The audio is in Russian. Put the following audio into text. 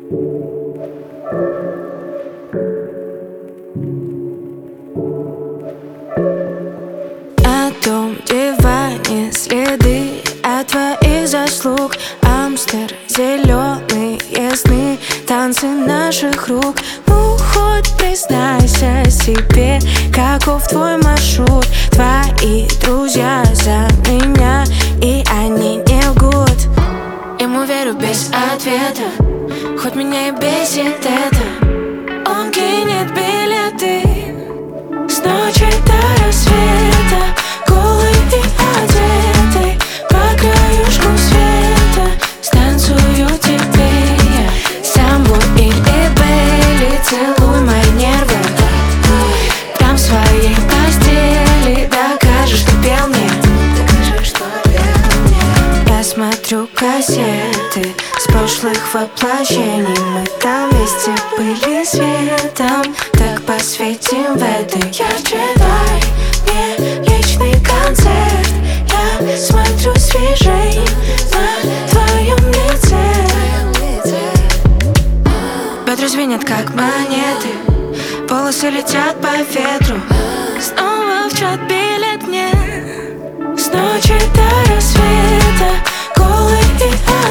На том диване следы от твоих заслуг. Амстер, зеленые сны, танцы наших рук. Ну хоть признайся себе, каков твой маршрут. Твои друзья за меня, и они не лгут. Ему верю без ответа, хоть меня и бесит это. Он кинет билеты с ночи до рассвета, голый и одетый, по краюшку света. Станцую тебе я самбо или белли, целуй мои нервы. Там в своей постели докажешь, что пел мне. Я смотрю кассеты с прошлых воплощений. Мы там вместе были светом, так посветим в это. Я джедай, мне личный концерт. Я смотрю свежей на твоем лице. Бедра звенят как монеты, волосы летят по ветру. Снова в чат билет мне с ночи до рассвета, голый и